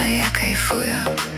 я кайфую.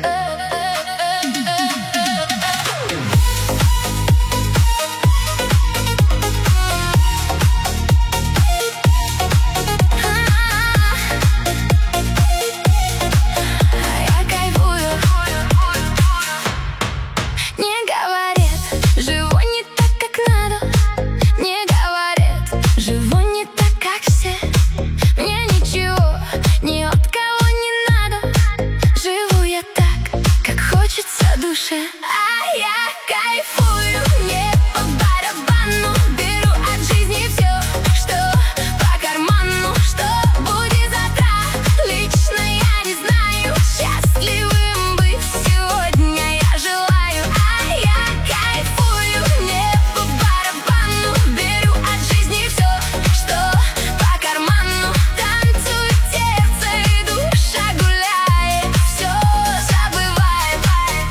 А я кайфую, мне по барабану. Беру от жизни все, что по карману. Что будет завтра, лично я не знаю. Счастливым быть сегодня я желаю. А я кайфую, мне по барабану. Беру от жизни все, что по карману. Танцует сердце и душа гуляет, все забывает.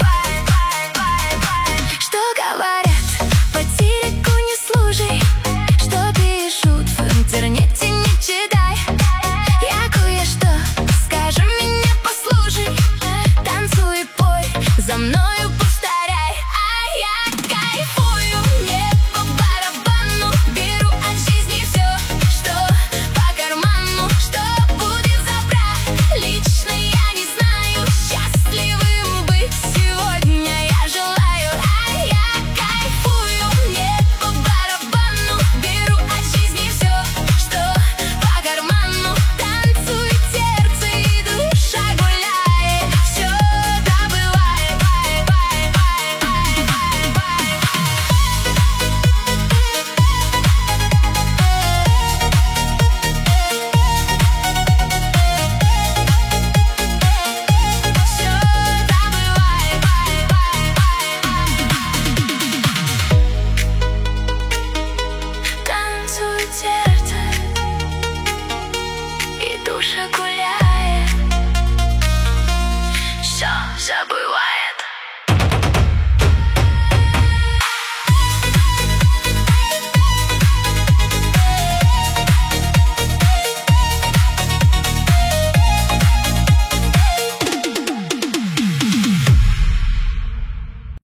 Что говорят, по телеку не слушай, что пишут в интернете не читай. Я кое-что скажу, меня послушай. Танцуй, пой, за мною повторяй. А я кайфую, мне по барабану. Беру от жизни все, что по карману. Что будет завтра, лично я не знаю. Счастливым быть сегодня я желаю. А я кайфую, мне по барабану. Беру от жизни все, что по карману. Танцует сердце и душа гуляет, все забывает. Все забывает. Танцует сердце и душа гуляет, все забывает.